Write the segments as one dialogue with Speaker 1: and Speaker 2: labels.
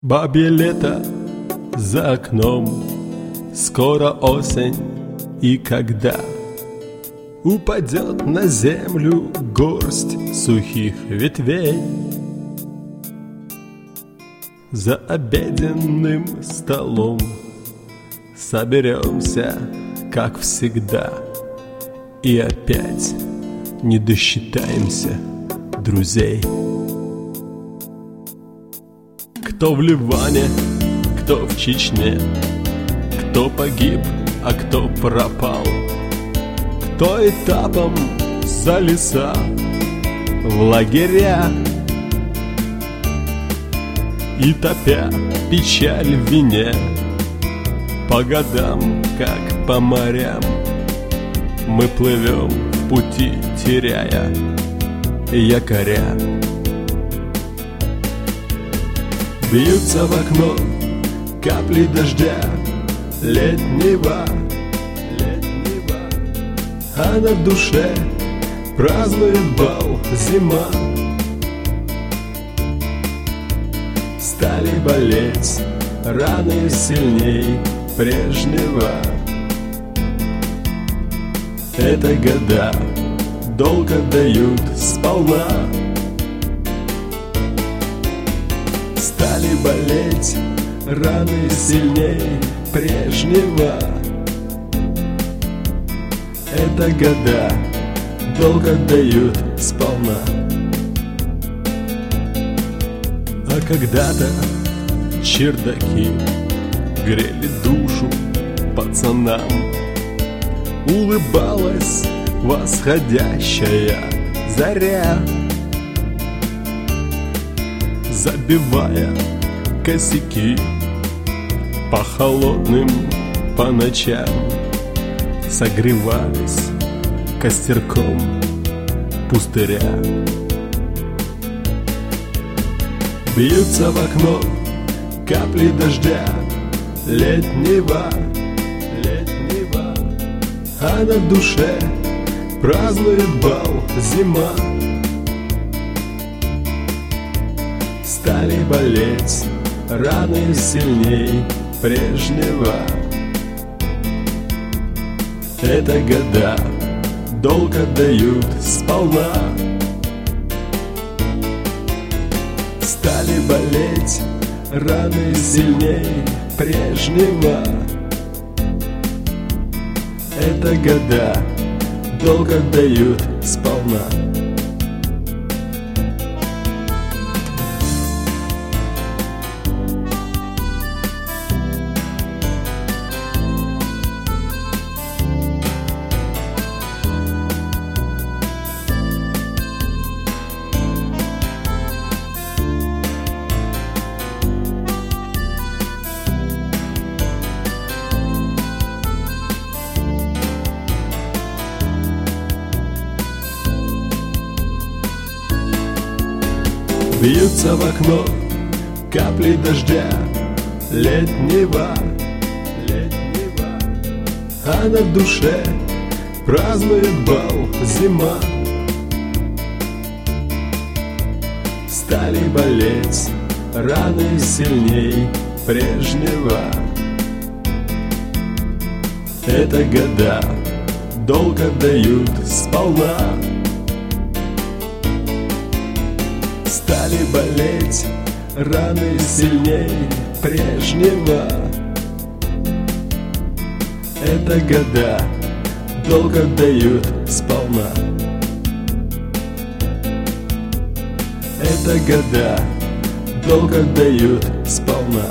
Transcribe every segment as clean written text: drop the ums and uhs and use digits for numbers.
Speaker 1: Бабье лето за окном, скоро осень, и когда упадет на землю горсть сухих ветвей, за обеденным столом соберемся, как всегда, и опять не досчитаемся друзей. Кто в Ливане, кто в Чечне, кто погиб, а кто пропал, кто этапом за леса в лагеря, и топя печаль в вине, по годам, как по морям, мы плывем в пути, теряя якоря. Бьются в окно капли дождя летнего, а на душе празднует бал зима. Стали болеть раны сильней прежнего. Это года долг отдают сполна. Стали болеть раны сильней прежнего. Это года долг отдают сполна. А когда-то чердаки грели душу пацанам, улыбалась восходящая заря, забивая косяки по холодным по ночам, согревались костерком пустыря. Бьются в окно капли дождя летнего, а на душе празднует бал зима. Стали болеть раны сильней прежнего. Это года долг отдают сполна. Стали болеть раны сильней прежнего. Это года долг отдают сполна. Бьются в окно капли дождя летнего, а на душе празднует бал зима. Стали болеть раны сильней прежнего. Это года долг отдают сполна. Стали болеть раны сильней прежнего. Это года долг отдают сполна. Это года долг отдают сполна.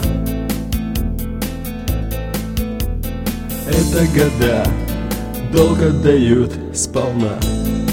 Speaker 1: Это года долг отдают сполна.